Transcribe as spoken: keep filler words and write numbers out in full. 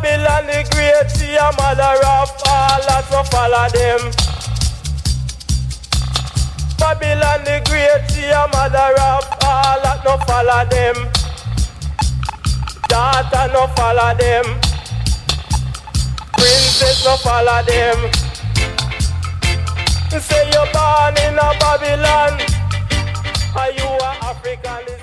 Babylon the great, she a mother of all, lots of follow them. Babylon the great, she a mother of all, lots no follow them. Daughter no follow them. Princess no follow them. Say you're born in a Babylon, are you a African?